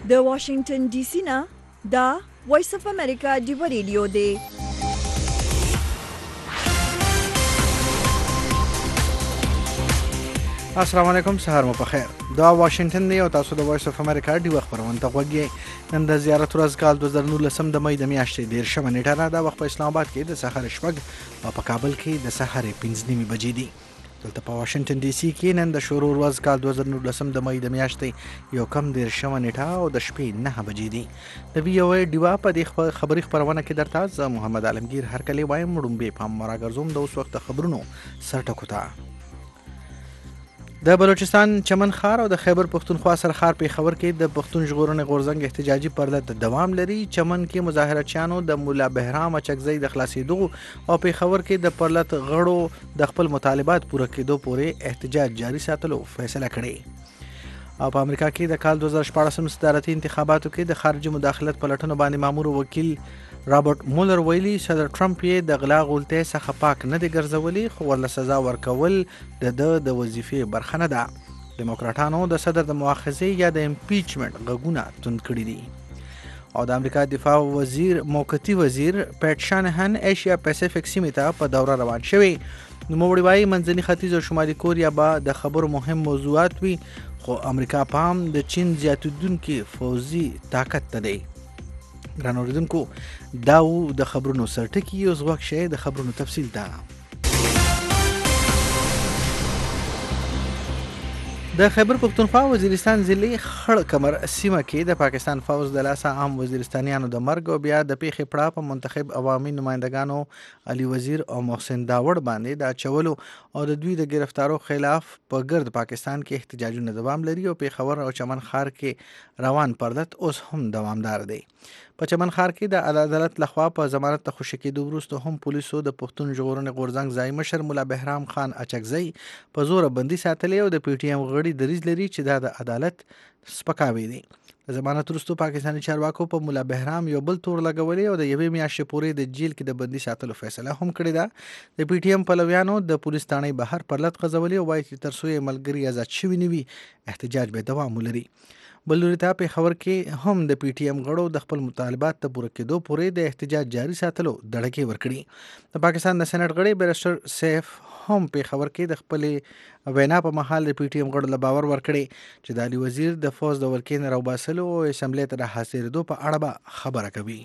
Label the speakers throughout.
Speaker 1: د واشنگټن ډي سي نه دا وایس اف امریکا ډیو ریډیو دی.
Speaker 2: السلام علیکم، سهار مو په خیر. دا واشنگټن دی او تاسو د وایس اف امریکا ډیو خبرونه ته غوږی. نن د زیارت ورځ کال 2019 د مې د میاشتې 13 نیټه نه د وخت په اسلام آباد کې د سحر شپږ او په کابل کې د سحر 5 بجې دي. دلته په واشنگټن ډي سي کې نن د شروع ورځ کال 2019 د مې د میاشتې یو کم 13 نیټه او د شپې 9 بجې دي. د وی او ای ډیوا په دې خبري خبرونه کې درته زه محمد عالمگیر هر کلی وایم. وړومبې په مراګرزوم د اوس وخت خبرونو سرټکو ته. د بلوچستان چمن ښار او د خیبر پښتونخوا سرخار په خبر کې د پښتون ژغورنې غورځنګ احتجاجي پرده دوام لري. چمن کې مظاهرچیانو د مولا بهرام اچکزۍ د خلاصېدو او په خبر کې د پرلت غړو د خپل مطالبات پوره کېدو پورې احتجاج جاري ساتلو فیصله کړې. او په امریکا کې د کال 2014 صدارتي انتخاباتو کې د خارجي مداخلت په لټونو باندې مامور وکیل رابرټ مولر ویلي صدر ټرمپ یې د غلا غولتۍ څخه پاک نه دی ګرځولي، خو ورله سزا ورکول د وظیفې برخه نه ده. ډیموکراټانو د صدر د مؤاخذې یا د امپیچمنټ غږونه توند کړي دي. او د امریکا دفاع وزیر موقتی وزیر پیټ شانهن ایشیا پیسفیک سیمې ته په دوره روان شوی. نوموړي وایي منځني ختیځ او شمالي کوریا به د خبرو مهم موضوعات وي، خو امریکا پام د چین زیاتېدونکي فوزي طاقت ته دی. ګران اوریدونکو، دا و د خبرونو سرټکي. اوس وخت شی د خبرونو تفصیل ته. د خیبر پښتونخوا وزیرستان ضلع خړ کمر سیمه کې د پاکستان فوز د لاسه عام وزیرستانیانو د مرګ او بیا د پیښې پړه په منتخب عوامي نمایندګانو علي وزیر او محسن داوړ باندې د اچولو او د دوی د گرفتارو خلاف په ګرد پاکستان کې احتجاجونه دوام لري. او پیښور او چمن ښار کې روان پرلت اوس هم دوامدار دی. په چمن ښار کې د عدالت لخوا په ضمانت ته خوشي کېدو وروسته هم پولیسو د پښتون ژغورنې غورځنګ ځای مشر مولا بهرام خان اچکزۍ په زوره بندي ساتلی او د پی ټی ایم غړي دریځ لري چې دا د عدالت سپکاوی دی. د ضمانت وروسته پاکستاني چارواکو په مولا بهرام یو بل تور لګولې او د یوې میاشتې پورې د جیل کې د بندي ساتلو فیصله هم کړې ده. د پی ټی ایم پلویانو د پولیس تانۍ بهر پرلت غځولې او وایي چې تر څو یې ملګري آزاد شوي نه وي احتجاج به دوام ولري. بل لوري ته په خبر کې هم د پی ټی ایم غړو د خپل مطالبات ته پوره کېدو پورې د احتجاج جاري ساتلو دړکې ورکړي. د پاکستان د سېنات غړي بیرسټر سیف هم په خبر کې د خپل وینا په مهال د پی ټی ایم غړو له باور ورکړي چې د علي وزیر د فوز د ولکې نه راوباسلو او اسمبلی ته د حاضرېدو په اړه به خبره کوي.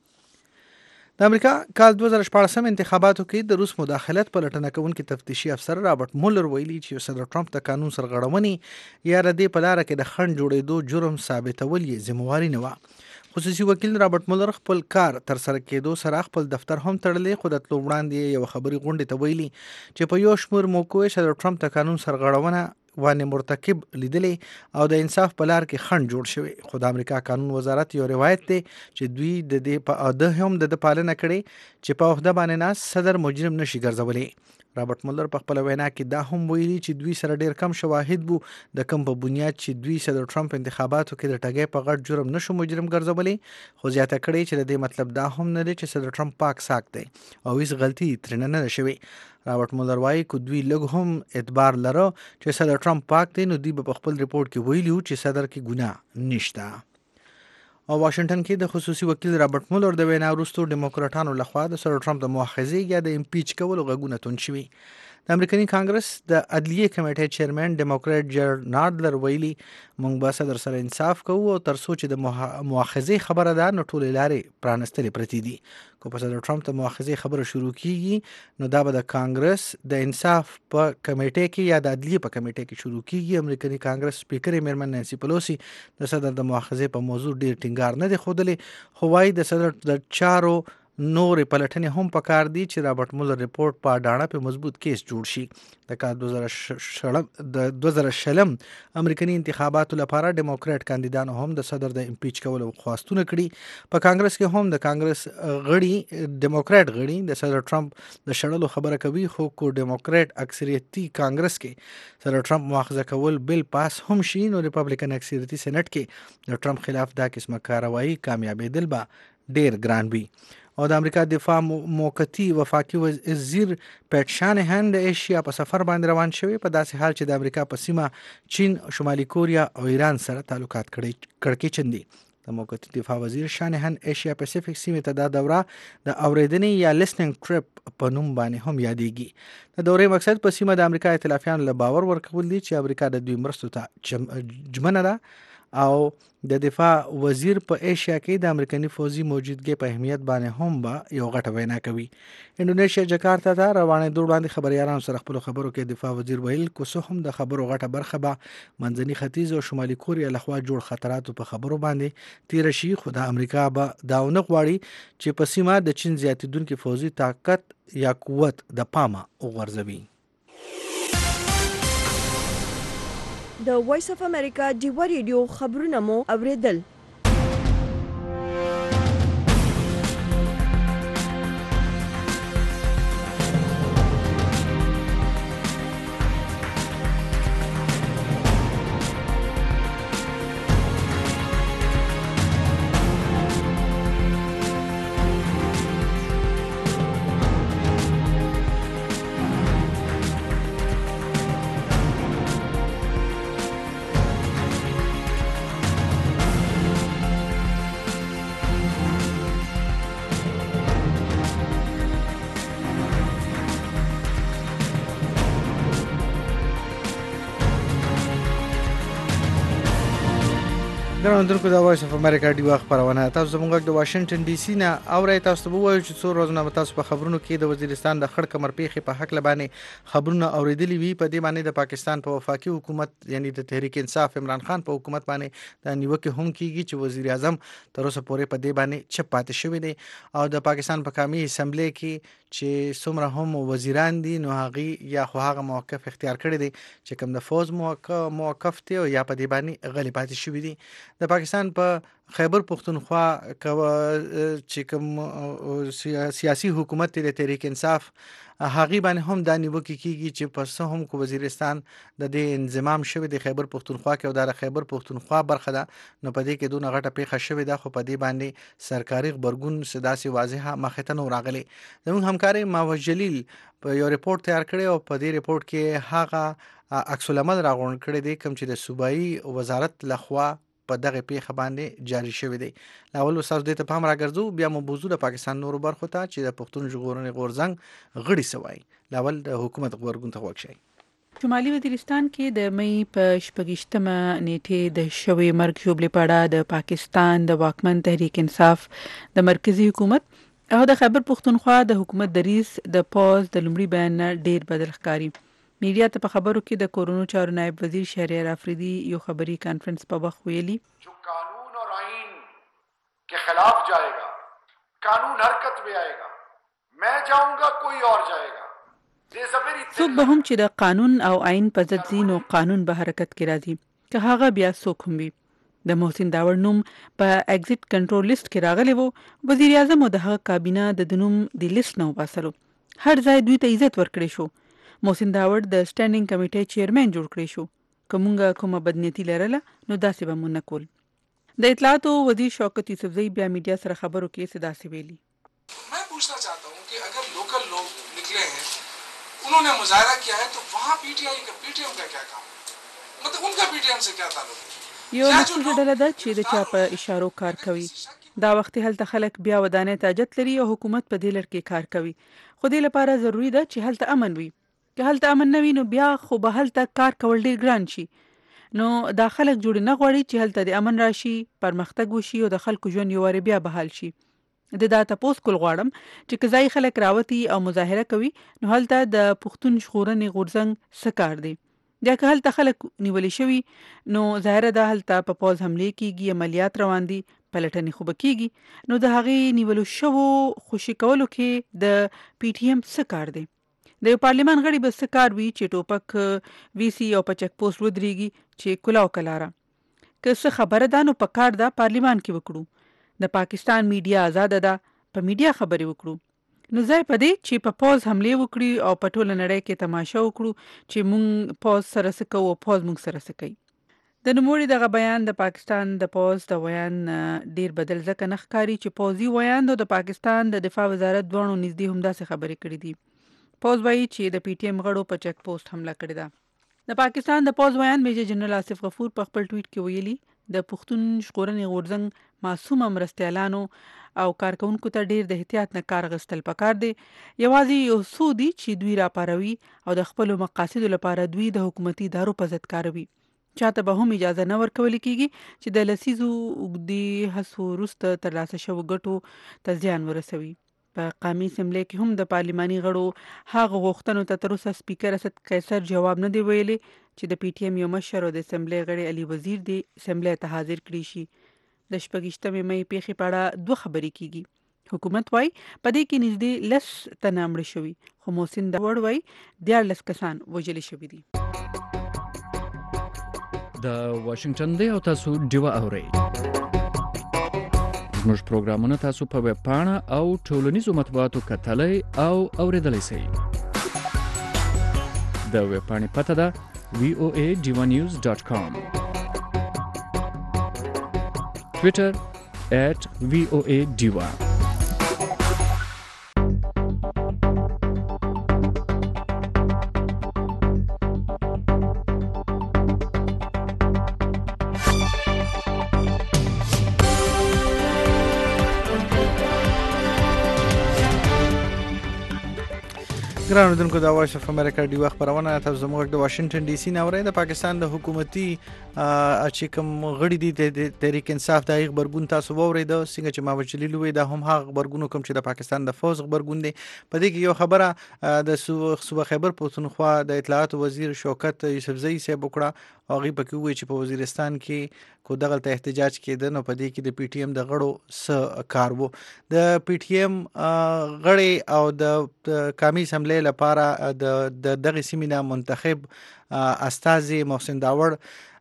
Speaker 2: د امریکا کال 2014 انتخاباتو کې د روس مداخلت په لټنه کوونکي تفتیشي افسر رابرټ مولر ویلي چې صدر ټرمپ د قانون سرغړونې یا د دې په لاره کې د خنډ جوړېدو جرم ثابتول یې ذمہواري نه وه. خصوصي وکیل رابرټ مولر خپل کار تر سره کېدو سره خپل دفتر هم تړلی، خو د تلو وړاندې یو خبري غونډې ته ویلي چې په یو شمېر موقعو صدر ټرمپ د قانون سرغړونه وانه مرتکب لیدلی او د انصاف په لار کې خنډ جوړ شوی. خو د امریکا قانون وزارت یو روایت دی چې دوی د دې په اده هم د پالنه کړي چې په عہده باندې ناس صدر مجرم نشي ګرځولي. رابرټ مولر په خپل وینا کې دا هم ویلي چې دوی سره ډیر کم شواهد وو د کم په بنیاد چې دوی صدر ټرمپ انتخاباتو کې د ټګۍ په غټ جرم نشو مجرم ګرځولي. خو زیاته کړي چې د دې مطلب دا هم نه دی چې صدر ټرمپ پاک ساک دی او هیڅ غلطي ترنه نه شوي. رابرټ مولر وایي که دوی لږ هم اعتبار لره چې صدر ټرمپ پاک دی نو دوی په خپل ریپورت کې ویلي چې صدر کې ګناه نشته. او واشنگټن کې د خصوصي وکیل رابرټ مولر د وینا وروسته ډیموکراټانو لخوا د صدر ټرمپ د مؤاخذې یا د امپیچ کولو غږونه توند شوي. د امریکایي کانګرس د عدلیې کمیټې چیرمن ډیموکراټ جرالډ ناردلر ویلي موږ به صدر سره انصاف کوو او تر څو چې د مؤاخذې خبره ده نو ټولې لارې پرانستلې پرتې دي. که په صدر ټرمپ د مؤاخذې خبره شروع کیږي نو دا به د کانګرس د انصاف په کمیټې کې یا د عدلیې په کمیټې کې شروع کیږي. امریکایي کانګرس سپیکر میرمن نانسی پلوسی د صدر د مؤاخذې په موضوع ډیر ټینګار نه دی ښودلی، خو وایي د صدر د چارو نورې پلټنې هم پکار دي چې رابرټ مولر ریپورت په اډانه په مضبوط کیس جوړ شي. د کال 2020 امریکایي انتخاباتو لپاره ډیموکراټ کاندیدانو هم د صدر د امپیچ کولو خواستونه کړي. په کانګرس کې هم د کانګرس غړي ډیموکراټ غړي د صدر ټرمپ د شړلو خبره کوي، خو کو ډیموکراټ اکثریتي کانګرس کې صدر ټرمپ مؤاخذه کول بل پاس هم شي نو ریپبلیکن اکثریتي سېنات کې د ټرمپ خلاف دا قسمه کاروایی کامیابېدل به ډیر ګران وي. او د امریکا دفاع موقتی وفاقي وزیر پیټ شانهان د ایشیا په سفر باندې روان شوی په داسې حال چې د امریکا په سیمه چین، شمالي کوریا او ایران سره تعلقات کړکېچن چندي. د موقتی دفاع وزیر شانهان ایشیا پاسفیک سیمه ته دا دوره د اوریدنې یا لیسننګ ټریپ په نوم باندې هم یادېږي. د دورې مقصد په سیمه د امریکا ائتلافیانو له باور ورکول دي چې امریکا د دوی مرستو ته ژمنه ده او د دفاع وزیر په ایشیا کې د امریکایي فوجي موجودګۍ په اهمیت باندې هم به یو غټه وینا کوي. انډونیشیا جکارتا ته روانې دوړ باندې خبريالانو سره خپل خبرو کې دفاع وزیر ویل کوڅه هم د خبرو غټه برخه به منځني ختیځ او شمالي کوریا لخوا جوړ خطراتو په خبرو باندې تیر شي، خو د امریکا به داونه غواړي چې په سیمه د چین زیاتیدونکو فوجي طاقت یا قوت د پامه وغورځوي.
Speaker 1: د وایس اف امریکا ډیوا ریډیو خبرونه مو اوریدل.
Speaker 2: درنوونکو د وایس اف امریکا ډیوا خبرونه تاسو زموږ د واشنگټن ډي سي نه اورئ. تاسو ته وایو چې څو ورځې نه تاسو په خبرونو کې د وزیرستان د خړ کمر پیښې په حق لبانې خبرونه اوریدلې وي. په دې باندې د پاکستان په وفاقي حکومت یعنی د تحریک انصاف عمران خان په حکومت باندې د نیوکه هم کیږي چې وزیر اعظم تر اوسه پورې په دې باندې چپ پاتې شوی دی او د پاکستان په قومي اسمبلی کې چې څومره هم وزیران دي نو هغه موقف اختیار کړی دی چې کوم د فوج موقف دی او یا په دې باندې غلی پاتې شوی دی. د پاکستان په خیبر پختونخوا چې کوم سیاسي حکومت د تحریک انصاف هغه باندې هم د نیوکه کیږي چې پس هم کو وزیرستان د دې انضمام شوی د خیبر پختونخوا کې او د خیبر پختونخوا برخه ده نو په دې کې دونه غټه پیښه شوې ده، خو په دې باندې سرکاري خبرګون سداسي واضحه مخته نو راغلي. زموږ همکاري ماوش جلیل په یو ریپورت تیار کړی او په دې ریپورت کې هغه عکس العمل راغونډ کړی دی کوم چې د صوبایي وزارت لخوا په دغه پیښه باندې جاری شوی دی. لاول وساس دې ته پام راګرځو بیا مو موضوع د پاکستان نورو برخو ته چې د پښتون ژغورنې غورځنګ غړي سوای. لاول د حکومت غبرګون ته وښیي.
Speaker 3: شمالي وزیرستان کې د مې په 28مه نیټه د شوی مرګ جوړې پاړه د پاکستان د واکمن تحریک انصاف د مرکزی حکومت او د خیبر پختونخوا د حکومت دریس د پوز د لومړي بیان ډیر بدل ښکاری. میډیا ته په خبرو کې د کورونو چارو نائب وزیر شهریار افریدی یو خبري کانفرنس په وخت ویلي
Speaker 4: جو قانون اور آئین کے خلاف جائے گا قانون حرکت میں آئے گا میں جاؤں گا کوئی اور جائے گا.
Speaker 3: څوک به هم چې د قانون او آئین په ضد ځي نو قانون به حرکت کې راځي که هغه بیا څوک هم وي. د محسن داوړ نوم په ایگزیټ کنټرول لیست کې راغلی وو. وزیر اعظم او د هغه کابینه د نوم د لیست نه وباسلو. هر ځای دوی ته عزت ورکړی شو. محسن داوړ د سټینډینګ کمیټې چیرمن جوړ کړی شو. کومه کومه بدنیتی لرله نو داسې به مونږ کول. د اطلاعات وزیر شوکت یوسفزئی بیا میډیا سره خبرو کې صدا سی ویلي.
Speaker 5: मैं पूछना चाहता हूं कि अगर लोकल लोग निकले हैं उन्होंने मुजाहरा किया है तो वहां पीटीएम का क्या काम है, मतलब उनका पीटीएम से क्या ताल्लुक है.
Speaker 3: یو مسؤل ډله ده چې د چا په اشارو کار کوي. دا وخت هلته خلک بیا ودانې ته حاجت لري او حکومت په دې لړ کې کار کوي. خو دې لپاره ضروری ده چې هلته امن وي. که هلته امن نه وي نو بیا خو به هلته کار کول ډیر ګران شي. نو دا خلک جوړ نه غواړي چې هلته د امن راشي، پرمختګ وشي او د خلکو ژوند یو واره بیا بحال شي. د دا تاسو کول غواړم چې کزای خلک راوتی او مظاهره کوي نو هلته د پښتون ژغورنې غورځنګ سکار دی. یا که هلته خلک نیول شوی نو ظاهر ده هلته په پوز حمله کیږي، عملیات روان دي، پلټنې خو بکیږي. نو د هغې نیولو شوو خوشي کولو کې د پی ټی ایم سکار دی. د یو پارلیمان غړي به سکار وي چې ټوپک وی سی او په چک پوسټ ودرېږي چې کلاو کلاره. که څه خبره ده نو په کار ده پارلیمان کې وکړو. د پاکستان میډیا آزاد ده، په میډیا خبرې وکړو. نو ځای په دې چې په پوز حمله وکړي او په ټوله نړۍ کې تماشا وکړو چې مونږ پوز سره څه کوو او پوز مونږ سره څه کوي. د نوموړي دغه بیان د پاکستان د پوز د ویان ډیر بدل ځکه نه ښکاري چې پوزي ویان د پاکستان د دفاع وزارت دواړو نږدې همداسې خبرې کړې دي. پوز وایي چې د پی ټی ایم غړو په چک پوسټ حمله کړې ده. د پاکستان د پوز ویان میجر جنرال آصف غفور په خپل ټویټ کې ویلي د پښتون ژغورنې غورځنګ معصومه مرستیالانو او کارکونکو ته ډیر د احتیاط نه کار غستل پکار دی. یوازې یو څو دي چې دوی راپاروي او د خپلو مقاصدو لپاره دوی د حکومتي ادارو په ضد کاروي. چاته به هم اجازه نه ورکول کیږي چې د لسیزو اوږدې هڅو وروسته ترلاسه شوو ګټو ته زیان ورسوي. په قومي اسمبلی کې هم د پارلماني غړو هغه غوښتنو ته تر اوسه سپیکر اسد قیصر جواب نه دی ویلی چې د پی ټی ایم یو مشر او د اسمبلی غړي علي وزیر دی اسمبلی ته حاضر کړي شي. د 28 مې پیښې په اړه دوه خبرې کیږي. حکومت وای په دې کې نږدې 10 تنه مړه شوي خو محسن داوړ وای 14 کسان وژل شوي دي.
Speaker 6: د واشنگټن دی او تاسو ډیوه اورئ. زموږ پروګرامونه تاسو په ویب پاڼه او ټولنیزو مطبوعاتو کتلای او اوریدلای شئ. د ویب پاڼې پته ده voadivanews.com. Twitter @voadiva.
Speaker 2: ګران اوریدونکو د وایس اف امریکا ډیوه خبرونه تاسو زموږ د واشنگټن ډي سي نه اورئ. د پاکستان د حکومتي چې کوم غړي دي د تحریک انصاف د خبرګون تاسو واورئ. د څنګه چې ما وچلی لوي د هم هغه خبرګون کوم چې د پاکستان د فوز خبرګون دی. په دې کې یو خبره د صوبه خیبر پښتونخوا د اطلاعات وزیر شوکت یوسفزئی صاحب وکړه. هغه پکې وایي چې په وزیرستان کې کو دغه احتجاج کېده نو په دې کې د پی ټی ایم د غړو س کار وو. د پی ټی ایم غړي او د قومي اسمبلی لپاره د دغه سیمینار منتخب استاذ محسن داوړ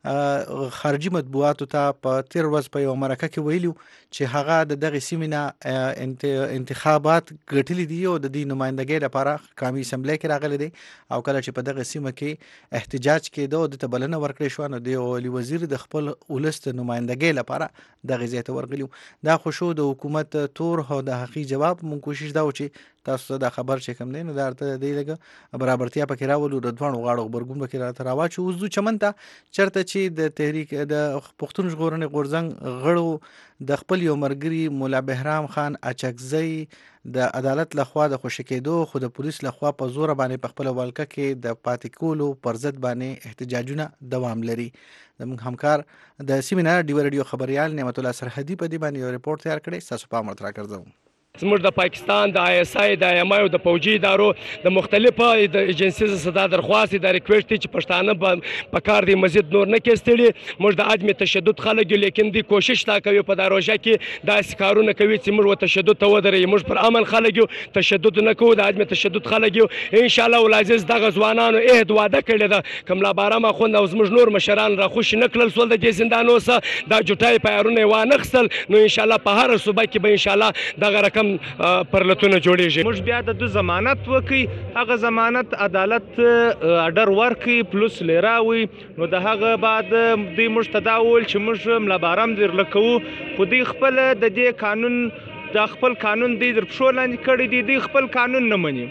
Speaker 2: خارجي مطبوعاتو ته په 13 ورځ په یو مرکه کې ویلو چې هغه د دغه سیمینار انتخابات ګټلې دي او د دې نمائندګۍ لپاره قومي اسمبلی کې راغلي دي او کله چې په دغه سیمه کې احتجاج کېده د تبلنه ورکړې شو نو د علي وزیر د خپل ولست نمائندګۍ لپاره دغه ځای ته ورغلیو. دا خو شو د حکومت تور او د حقیقي جواب مونږ کوشش دا و چې تاسو دا خبر چې کوم دی نو دا ارته دی لګه برابرتیا پکې راولو د دوه غاړو خبرګون پکې راواچو. اوس چمن ته چرته چې د تحریک د پښتون ژغورنې غورځنګ غړو د خپل یو مرګري مولا بهرام خان اچکزئی د عدالت لخوا د خوشی کېدو خو د پولیس لخوا په زور باندې په خپل ولکه کې د پاتې کولو پر ضد باندې احتجاجونه دوام لري. زموږ همکار د سیمینار ډیو رادیو خبريال نعمت الله سرحدي په دې باندې یو ریپورت تیار کړی. تاسو په امر ترا کړم.
Speaker 7: زموږ د پاکستان د آی اس آی د ایم آی او د فوجي ادارو د مختلفو د ایجنسیز صدا درخواست د ریکویسټ چې پښتانه په کار دی مزید نور نه کېستړي. موږ د عدم تشدد خلک لیکن دی کوشش تا کوي په دروژه کې داسې کارونه کوي چې موږ تشدد ته ودرې. موږ پر امن خلک تشدد نه کوو د عدم تشدد خلک ان شاء الله ولعزیز دغه ځوانانو عهد وعده کړی ده کوم لا بارام خوند او زموږ نور مشران را خوش نکړل سول د زندانو سره دا جټای پیارونه وانه خپل نو ان شاء الله په هر صوبه کې به ان شاء الله دغه رقم پرلتونه جوړیږي.
Speaker 8: موږ بیا د ضمانت وکي هغه ضمانت عدالت اډر ورکي پلس لیراوي نو د هغه بعد د مشتداول چې موږ ملابارم در لکو خو دی خپل د دې قانون د خپل قانون دی در پښو لاندې کړی دی خپل قانون نه مني.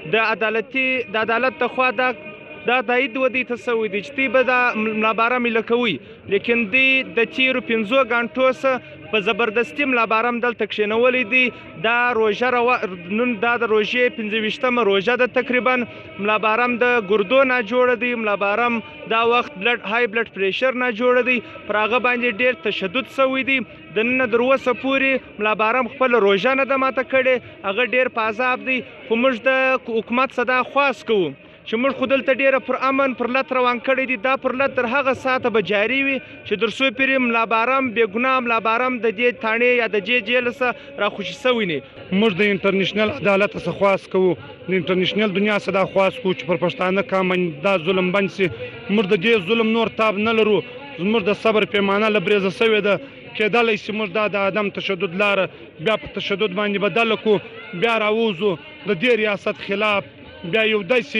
Speaker 8: د عدالت تخوا دا تایید ودی تسوي دي چې به د ملابارم لکوي لیکن دی د تیرو 15 غنټو سره په زبردستی ملابارم دلته کښینولې دي. دا روژه نن دا د روژې 25مه روژه ده تقریبا. ملابارم د ګردو نه جوړه دی. ملابارم دا وخت های بلډ پریشر نه جوړه دی. پر هغه باندې ډیر تشدد شوی دی. د نن در اوسه پورې ملابارم خپل روژه نه ده ماته کړې. هغه ډیر په عذاب دی خو موږ د حکومت صدا خواست کوو چې موږ خو دلته ډیره پر امن پر لت روان کړی دي. دا پر لت تر هغه ساعته به جاري وي چې در څو پورې ملابارم بې ګناه ملابارم د دې تاڼې یا د دې جیل څخه راخوشي شوي نه. موږ د انټرنیشنل عدالت څخه خواست کوو د انټرنیشنل دنیا څخه دا خواست کوو چې پر پښتانه کامن دا ظلم بند شي. موږ د دې ظلم نور تاب نه لرو. زموږ د صبر پیمانه له بریزه شوې ده. کېدلی شي موږ دا د عدم تشدد لاره بیا په تشدد باندې بدله کړو. بیا راوځو د دې ریاست خلاف بیا یو داسې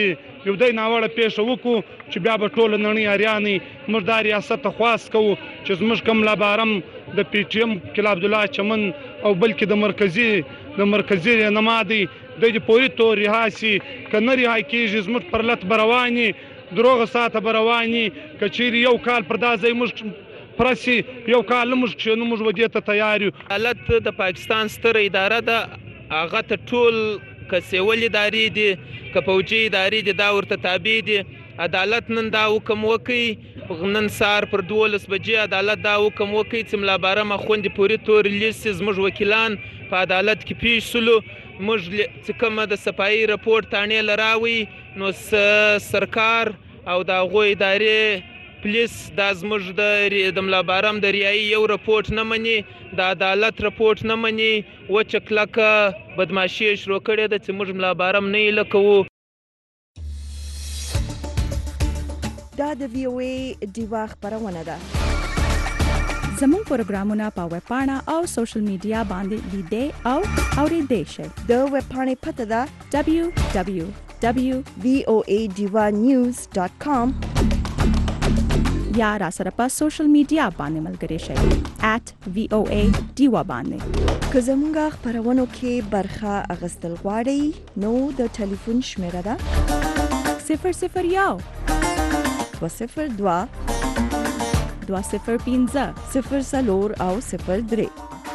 Speaker 8: یو دی ناوړه پیښه وکړو چې بیا به ټوله نړۍ اریانې. موږ دا ریاست ته خواست کوو چې زموږ کوم لابارم د پی ټي ایم کلا عبدالله چمن او بلکې د مرکزي رهنما دی د فوري طور رها شي. که نه رها کېږي زموږ پر لت به روانې دروغه ساعته به روانې. که چیرې یو کال پر دا ځای موږ پرسي یو کال نه موږ کښېنو موږ به دې ته تیار یو.
Speaker 9: عدالت د پاکستان ستره اداره ده هغه ته ټول که سیول ادارې دي که پوجي ادارې دي دا ورته تابع دي. عدالت نن دا حکم وکړي نن سهار پر 12 بجې عدالت دا حکم وکړي چې ملا بارم اخوندي پوري تور لیست زموږ وکیلان په عدالت کې پیش سلو. موږ چې کومه د صفایي رپورټ تانې لراوي نو سرکار او د هغوی ادارې پولیس دا زموږ د ملا بارم د ریایي یو رپورټ نه مني د عدالت رپورټ نه مني. وچه کلکه بدماشي شروع کړې ده چې موږ ملا بارم نه ایله کوو.
Speaker 1: دا د وی او ای ډیوا خبرونه ده.
Speaker 10: زموږ پروګرامونه په ویب پاڼه او سوشل میډیا باندې لیدئ او اورېدئ شئ.
Speaker 1: د ویب پاڼې پته ده www.voadivanews.com
Speaker 10: یا را سره په سوشل میډیا باندې ملګري شئ @VOA ډیوا باندې.
Speaker 1: که زموږ خبرونو کې برخه اخیستل غواړئ نو د ټلیفون شمیره ده
Speaker 10: 001
Speaker 1: 202
Speaker 10: 205
Speaker 1: 04 او 03.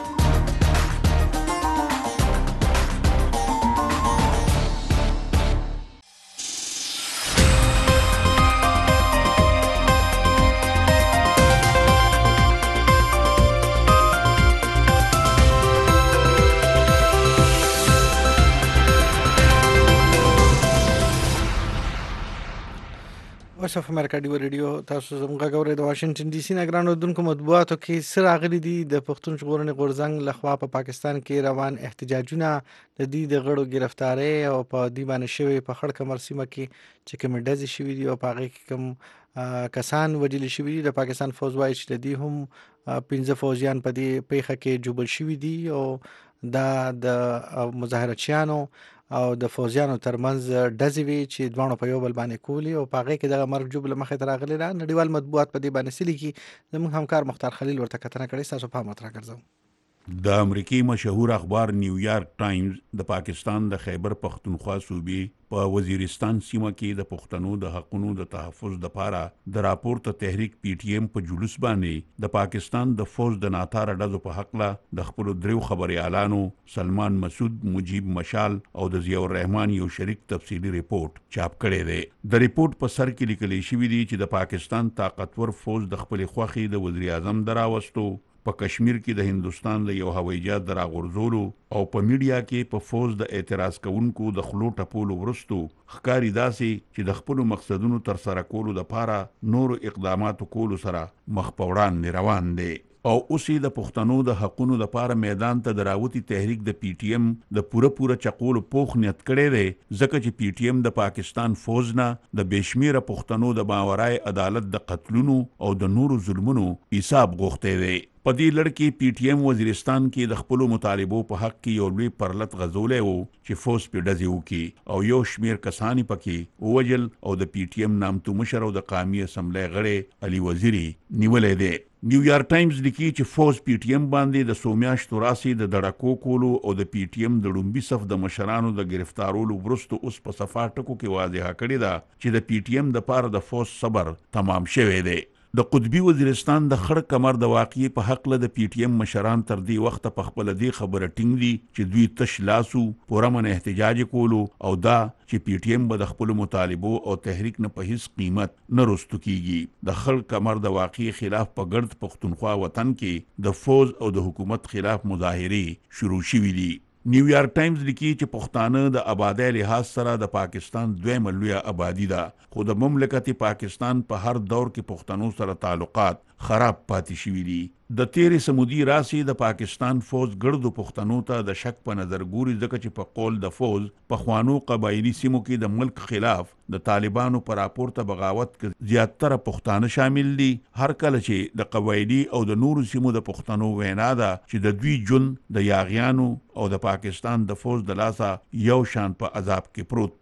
Speaker 2: وایس اف امریکا ډیو ریډیو تاسو زموږ غوړې د واشنگټن ډي سي نه ګرانو دونکو مطبوعاتو کې سره غلي دي د پښتون ژغورنې غورځنګ لخوا په پاکستان کې روان احتجاجونه د دې د غړو گرفتاری او په دی باندې شوی په خړ کمر سیمه کې چې کوم ډزې شوې دي او په هغه کې کوم کسان وجل شوي دي. د پاکستان فوج وايي چې د دې هم 15 فوجیان په دې پیښه کې جوړ شوي دي او دا د مظاهرچیانو او د فوجیانو ترمنځ ډزې وي چې دوانو په یو بل باندې کولي او په هغې کې دغه مرګ جوړ له مخې ته راغلی ده. نړیوال مطبوعات په دې باندې څه لیکي زموږ همکار مختار خلیل ورته کتنه کړې. ستاسو پام ورته راګرځوم.
Speaker 11: د امریکای مشهور اخبار نیویارک ټایمز د پاکستان د خیبر پختونخوا صوبې په وزیرستان سیمه کې د پښتنو د حقونو د تحفظ لپاره د راپورته تحریک پی ټی ایم په جلوس باندې د پاکستان د فوج د ناتار ډزو په حق له د خپل دریو خبريالانو سلمان مسعود مجيب مشال او د ضیاء الرحمن یو شریک تفصیلی ریپورت چاپ کړی دی. د ریپورت په سر کې لیکل شوی دی چې د پاکستان طاقتور فوج د خپل خوخي د وزیر اعظم دراوستو په کشمیر کې د هندستان د یو هوایي جهاز دراغورځولو او په میډیا کې په فوج د اعتراض کوونکو د خلو ټپولو ورستو ښکاری داسې چې د خپل مقصدونو تر سره کولو لپاره نور اقدامات کولو سره مخ په وړاندې روان دي. او اوسې د پښتنو د حقونو لپاره میدان ته دراوتی تحریک د پی ټی ایم د پوره چقول پوخ نیت کړي دی ځکه چې پی ټی ایم د پاکستان فوج نه د بشمیره پښتنو د باورای عدالت د قتلونو او د نورو ظلمونو حساب غوښته دی. په دې لړ کې پی ټی ایم وزیرستان کې د خپل مطالبو په حق کې یو لوی پرلط غزولې وو چې فوج په ډزې وکړي او یو شمیر کسانی پکې ووجل او د پی ټی ایم نامتو مشر او د قومي اسمبلی غړي علي وزیری نیولې دی. نیویارک ټایمز لیکي چې فوج پی ټی ایم باندې د سومیاشتو راسي د دړکو کولو او د پی ټی ایم د لومبي صف د مشرانو د گرفتارولو ورستو اوس په صفاټکو کې واضحه کړې ده چې د پی ټی ایم د پاره د فوج صبر تمام شوی دی. د قطبی وزیرستان د خړ کمر د واقعي په حق له د پی ټی ایم مشران تر دې وخت په خپل دې خبره ټینګ دي چې دوی تش لاسو پورمن احتجاج کولو او دا چې پی ټی ایم به د خپل مطالبو او تحریک نه په هیڅ قیمت نه رستو کیږي. د خړ کمر د واقعي خلاف په ګرد پښتونخوا وطن کې د فوج او د حکومت خلاف مظاهره شروع شوې دي. نیویارک ټایمز لیکي چې پښتانه د آبادی لحاظ سره د پاکستان دویمه لویه آبادی ده خو د مملکت پاکستان په هر دور کې پښتنو سره تعلقات خراب پاتې شوي دي. د تیرې سمودي راسي د پاکستان فوج ګردو پښتنو ته د شک په نظر ګوري ځکه چې په قول د فوج په خوانو قبایلی سیمو کې د ملک خلاف د طالبانو پر راپورته بغاوت کې زیاتره پښتانه شامل دي. هر کله چې د قبایلی او د نورو سیمو د پښتنو وینا ده چې د دوی جون د یاغیانو او د پاکستان د فوج د لاسه یو شان په عذاب کې پروت دی.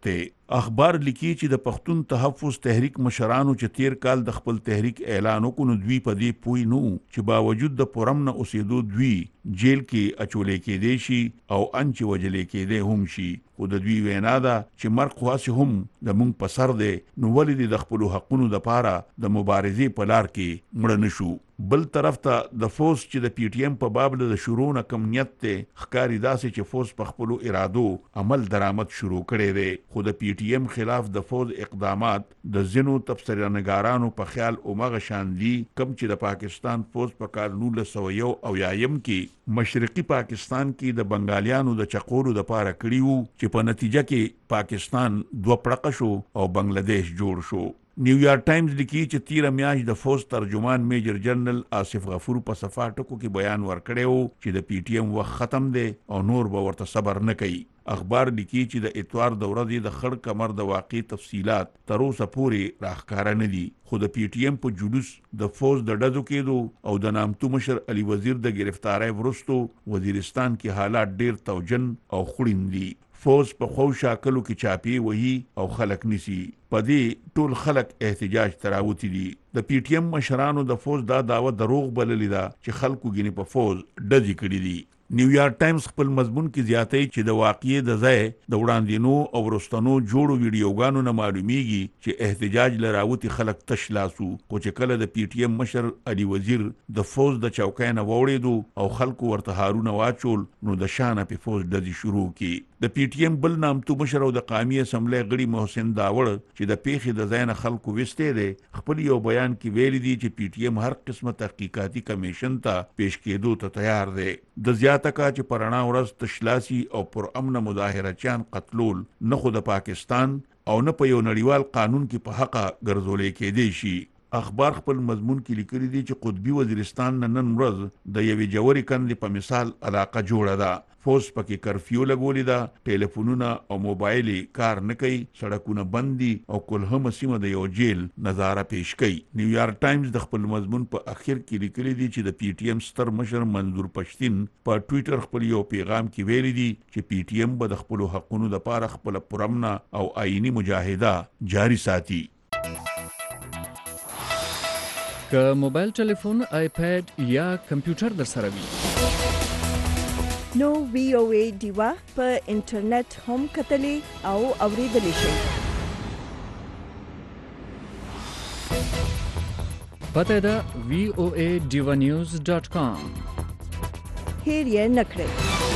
Speaker 11: اخبار لیکي چې د پښتون تحفظ تحریک مشرانو چې تیر کال د خپل تحریک اعلان وکړو دوی په دې پوي نو چې باوجود د پرم نه اوسېدو دوی جیل کې اچولې کېدې شي او انچ وجلې کېدې هم شي خو د دوی وینا ده چې مرګ خاص هم د مونږ په سر دی نو ولې د خپل حقونو د پاره د مبارزې په لار کې مړ نشو بل طرف ته د فوز چې د پی ټی ایم په باب د شروع نه کم نیت ته ښکاری داسې چې فوز په خپل ارادو عمل درآمد شروع کړي دي خو د پی ټی ایم خلاف د فوز اقدامات د زینو تبصره‌نګارانو په خیال اومغه شان دي کم چې د پاکستان فوز په کال 1901 او یایم کې مشرقي پاکستان کې د بنگالیانو د چقورو د پاره کړیو چې په نتیجه کې پاکستان دوه پړقه شو او بنگلاديش جوړ شو نیویارک ټایمز لیکي چې تیر میاشت د فوز ترجمان میجر جنرال آصف غفور په صفا ټکو کې بیان ورکړی و چې د پی ټی ایم وخت ختم دی او نور به ورته صبر نه کوي اخبار لیکي چې د اتوار د ورځې د خړ کمر د واقع تفصيلات تر اوسه پورې راښکاره نه دي خو د پی ټی ایم په جلوس د فوز د ډزو کېدو او د نامتو مشر علي وزیر د گرفتارۍ وروستو وزیرستان کې حالات ډیر توجن او خړین دي فوز په خو شاکلو کې چاپی وهي او خلک نسی پدې ټول خلک احتجاج تراوتی دي د پی ټی ایم مشرانو د فوز دا داوا دروغ بللې ده چې خلکو ګینه په فوز ډزې کړې دي نیویارک ټایمز خپل مضمون کې زیاتې چې د واقعي د ځای د وړاندینو او ورستنو جوړو ویډیوګانو نه معلومیږي چې احتجاج لراوتی خلک تشلاسو خو چې کله د پی ټی ایم مشر علي وزیر د فوز د چوکۍ نه ووړېدو او خلکو ورته هارونه واچول نو د شانه په فوز ډزې شروع کی د پی ټی ایم بل نامتو مشر او د قومي اسمبلی غړي محسن داوړ چې د پیښې د ځای نه خلکو وستې دي خپل یو بیان کې ویلي دي چې پی ټی ایم هر قسمه تحقیقاتي کمیشن ته پیش کېدو ته تیار دی د زیاتکه چې پرانا ورځ تشلاسي او پر امن مظاهره چان قتلول نه خو د پاکستان او نه په یو نړیوال قانون کې په حق ګرځولې کېدی شي اخبار خپل مضمون کې لیکلي دي چې قطبي وزیرستان نن ورځ د یوې جوړې کندې په مثال علاقه جوړه ده فوز پکې کرفیو لګولې ده ټلیفونونه او موبایل کار نه کوي سړکونه بندي او کلهم سیمه د یو جیل نظاره پیش کوي نیویارک ټایمز د خپل مضمون په اخر کې لیکلي دي چې د پی ټی ایم ستر مشر منظور پښتين په ټوئیټر خپل یو پیغام کې ویلي دي چې پی ټی ایم به د خپل حقونو لپاره خپل پرمنه او آئینی مجاهده جاری ساتي
Speaker 6: که موبایل ټلیفون آیپاد یا کمپیوټر در سره وي
Speaker 1: نو وی او ای دیوا په انټرنیټ هم کتلې او اوریدلې شي
Speaker 6: پته ده voadivanews.com
Speaker 1: هیر یې نکړئ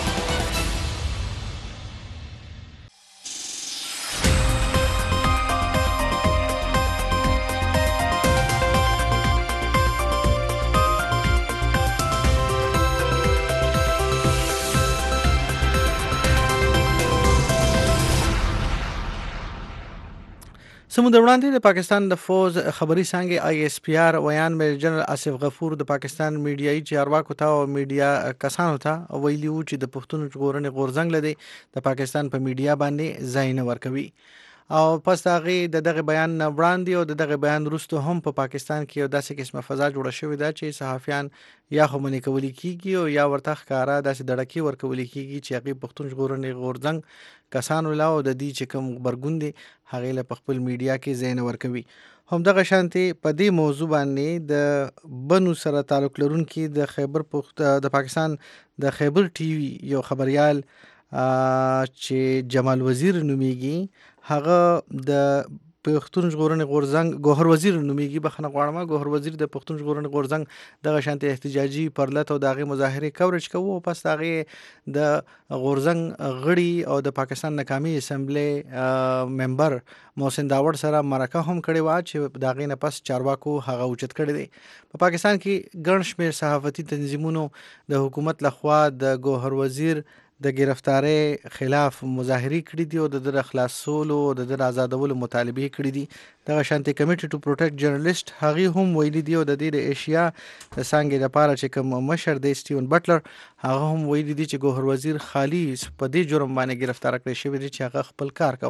Speaker 2: سمو د وړاندې د پاکستان د فوز خبري څنګه آی اس پی آر ویان میجر جنرال آصف غفور د پاکستان میډیایي چارواکو ته او میډیا کسانو ته ویلي وو چې د پښتون ژغورنې غورځنګ لدی د پاکستان په میډیا باندې ځای نه ورکوي او پس هغه دغه بیان نه وړاندې او دغه بیان وروسته هم په پاکستان کې یو داسې قسمه فضا جوړه شوې ده چې صحافیان یا خو منې کولی کیږي او یا ورته ښکارا داسې دړکی ورکول کیږي چې هغه پښتون ژغورنې غورځنګ کسانو لا او د دې چې کوم برګوندي هغه له خپل میډیا کې ځای نه ورکوي هم دغه شانتي په دې موضوع باندې د بنو سره تعلق لرونکي د خیبر د پاکستان د خیبر ټي وي یو خبريال چې جمال وزیر نوميږي هغه د پښتون ژغورنې غورځنګ ګوهر وزیر نوميږي بخنه غواړم ګوهر وزیر د پښتون ژغورنې غورځنګ دغه شانتي احتجاجي پرلط او دغه مظاهره کوریج کوو پس دغه د غورځنګ غړي او د پاکستان ناکامي اسمبلی ممبر محسن داوړ سره مرکه هم کړې و چې دغه نه پس چارواکو هغه اوچت کړی دی په پاکستان کې ګڼ شمېر صحافتي تنظیمونو د حکومت لخوا د ګوهر وزیر د گرفتاری خلاف مظاهره کړې دي او د خلاصولو او د آزادولو مطالبه کړې دي د شانتي کمیټي ټو پروټیکټ جرنالست هغه هم ویلي دی او د دې د ایشیا د څنګه لپاره چې کوم مشر دی سټیون بټلر هغه هم ویلي دی چې ګوهر وزیر خالی په دې جرم باندې گرفتار کړی شوی دی چې هغه خپل کار کاوه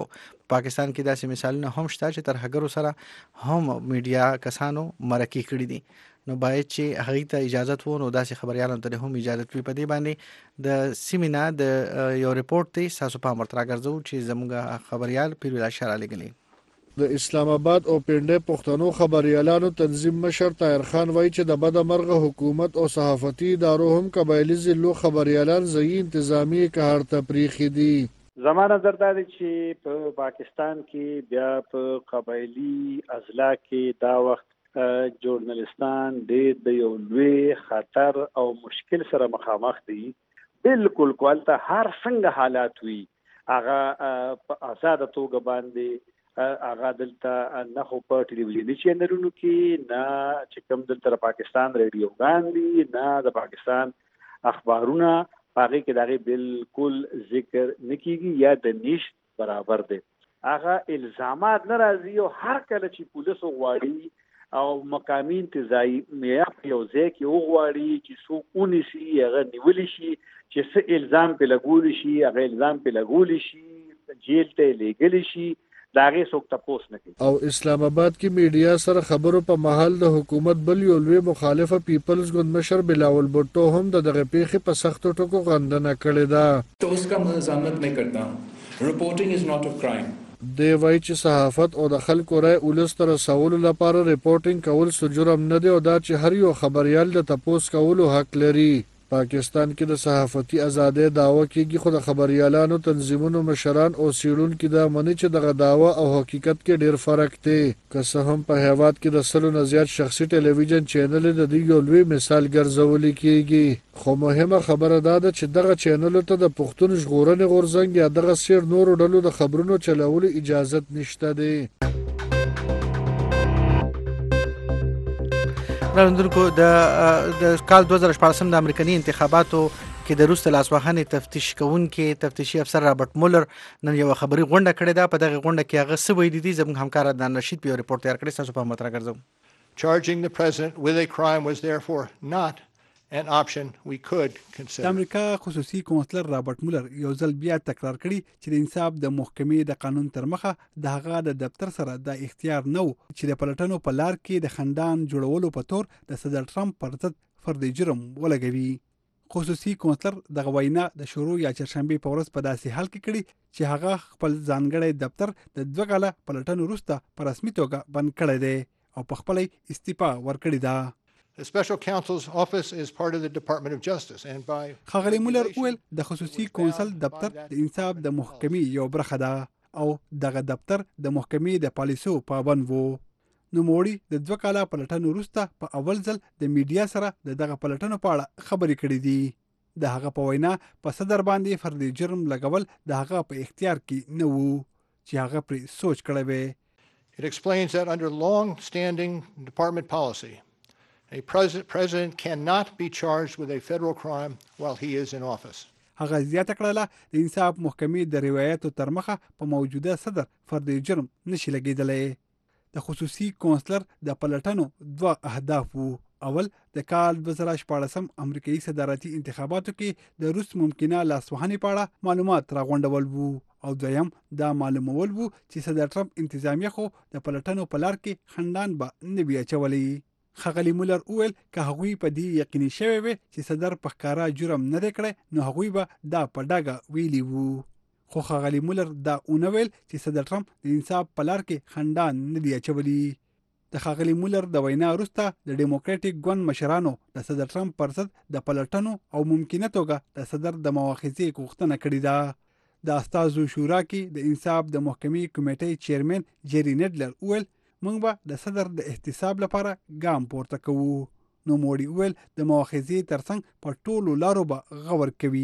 Speaker 2: پاکستان کې داسې مثالونه هم شته چې ترهګرو سره هم میډیا کسانو مرکه کړي دي. نو باید چې هغه ته اجازه وو، نو داسې خبريالانو ته هم اجازه وي. په دې باندې د سیمینا د یو ریپورت ته تاسو په امر تراګرځو چې زموږ خبريال پیرول اشاره لګلې.
Speaker 12: د اسلام آباد او پنډه پښتنو خبريالانو تنظیم مشر طاهر خان وایي چې د بدمرغه حکومت او صحافتي ادارو هم قبایلی ضلعو خبريالان ځای انتظامی قهر ته پریخي دي.
Speaker 13: زما نظر دا دی چې په پاکستان کې بیا په قبایلی اضلاع کې دا وخت جورنالستان د یو لوی خطر او مشکل سره مخامخ دي. بالکل کوالته هر څنګه حالات وي هغه په آزاد توګه باندې هغه دلته نه خو په ټلویزیوني چینلونو کې نه چې کوم دلته پاکستان ریډیوګان دي نه د پاکستان اخبارونه هغه کې دغه بالکل ذکر نکېږي یا د نشت برابر دي. هغه الزامات ناراضي او هر کله چې پولیس غواړي او مقامی انتظامی یو ځای کې وغواړي چې څوک ونیسي هغه نیول شي، چې څه الزام په لګول شي هغه الزام په لګول شي، جیل ته لېږل شي، دا هغه څوک تاسو نه کوي.
Speaker 12: او اسلام آباد کې میډیا سره خبرو په محل د حکومت بل یو لوی مخالفه پیپلز ګوند مشر بلاول بوټو هم دغه پیښې په سختو ټکو غندنه کړې ده.
Speaker 14: تو اس کا مزاحمت میں کرتا ہوں. رپورٹنگ از ناٹ اے کرائم.
Speaker 12: دی وایي چې صحافت او د خلکو رای ولس ته رسولو لپاره ریپورټینګ کول څه جرم نه دی او دا چې هر یو خبريال د تپوس کولو حق لري. پاکستان کې د صحافتي ازادۍ دعوه کېږي، خو د خبريالانو تنظیمونو مشران او څېړونکي دا مني چې دغه دعوه او حقیقت کې ډېر فرق دی. که څه هم په هیواد کې د 100 نه زیات شخصي ټلویزیون چینل د دې یو لوی مثال ګرځول کېږي، خو مهمه خبره دا ده چې دغه چینلو ته د پښتون ژغورنې غورځنګ یا دغه سیر نورو ډلو د خبرونو چلولو اجازه نشته دی.
Speaker 2: راوندونکو د کال 2014 د امریکایي انتخاباتو کې د روسي لاسوهنې تفتیش کوونکي تفتیشي افسر رابرټ مولر نن یو خبري غونډه کړې ده. په دغه غونډه کې هغه څه ویلي دي زموږ همکار عدنان رشید په ریپورت تیار کړی، تاسو په متر راګرځو.
Speaker 15: Charging the president with a crime was therefore not an option we could consider.
Speaker 16: د امریکا خصوصي کونسلر رابرټ مولر یو ځل بیا تکرار کړی چې د انصاف د محکمې د قانون تر مخه د هغه د دفتر سره د اختیار نه و چې د پلټنو په لار کې د خندان جوړولو په تور د صدر ټرمپ پر ضد فردي جرم ولګوي. خصوصي کونسلر د وینا د شروع یا چهارشنبه په ورځ په داسې حال کې کړي چې هغه خپل ځانګړی دفتر د 2 کاله پلټنو وروسته په رسمي توګه بند کړی دی او په خپل استعفا ورکړی ده.
Speaker 15: The special counsel's office is part of the Department of Justice and by
Speaker 16: خغلی مولر ویل د خصوصي کونسل دفتر د انصاف د محکمې یو برخه ده او دغه دفتر د محکمې د پالیسو پابند وو. نو موړي د 2 کاله پلټنو وروسته په اول ځل د میډیا سره دغه پلټنو په اړه خبرې کړې دي. د هغه په وینا په صدر باندې فردي جرم لګول د هغه په اختیار کې نه وو چې هغه پر سوچ کړی وي.
Speaker 15: It explains that under long-standing department policy a president cannot be charged with a federal crime while he is in office.
Speaker 16: هغه زیاته کړله د انصاف محکمې د روایتو تر مخه په موجوده صدر فردي جرم نشي لګیدلی. د خصوصي کونسلر د پلټنو 2 اهداف وو. اول د کال 2014 امریکایي صدارتي انتخاباتو کې د روس ممکنه لاسوهنې په اړه معلومات راغونډول وو او دویم دا معلومول وو چې صدر ټرمپ انتظامیه خو د پلټنو په لار کې خندان به نه بیا چولی. خغلی مولر ویل که هغوی په دې یقیني شوی وي چې صدر په ښکارا جرم نه دی کړی نو هغوی به دا په ډاګه ویلي وو. خو خغلی مولر دا اونه ویل چې صدر ټرمپ د انصاف په لار کې خندان نه دی اچولی. د خغلی مولر د وینا وروسته د ډیموکراټیک ګوند مشرانو د صدر ټرمپ پر ضد د پلټنو او ممکنه توګه د صدر د مواخذې غوښتنه کړې ده. د استازو شورا کې د انصاف د محکمې کمیټې چیرمن جری نیډلر ویل موږ به د صدر د احتساب لپاره ګام پورته کوو. نو موړي ویل د مواخذې ترڅنګ په ټولو لارو به غور کوي.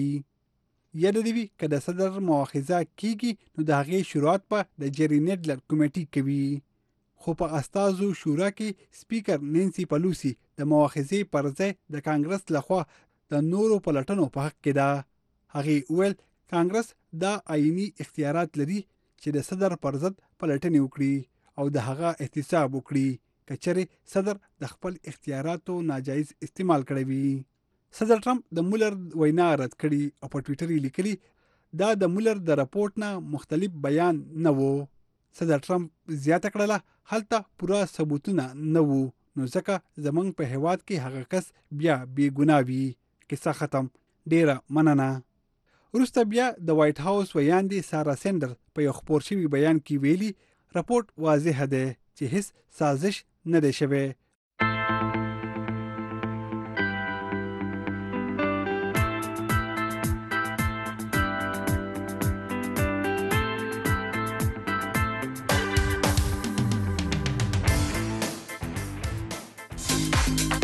Speaker 16: یاد دی وی که د صدر مواخذه کیږي نو د هغې شروعات په د جری نیډلر کمیټې کوي. خو په استازو شورا کې سپیکر نینسی پلوسی د مواخذې پر ځای د کانګرس لخوا د نورو پلټنو په حق کې ده. هغې ویل کانګرس دا آئینی اختیارات لري چې د صدر پر ضد پلټنې وکړي او د هغه احتساب وکړي که چېرې صدر د خپل اختیاراتو ناجایز استعمال کړی وي. صدر ټرمپ د مولر وینا رد کړي او په ټویټر یې لیکلي دا د مولر د راپورټ نه مختلف بیان نه وو. صدر ټرمپ زیاته کړله هلته پوره ثبوتونه نه وو نو ځکه زمونږ په هیواد کې هغه کس بیا بې ګناه وي. کیسه ختم. ډیره مننه. وروسته بیا د وایټ هاوس ویاندې سارا سینډر په یو خپور شوي بیان کې ویلي راپورټ واضح دی چې هیڅ سازش نه دی شوی.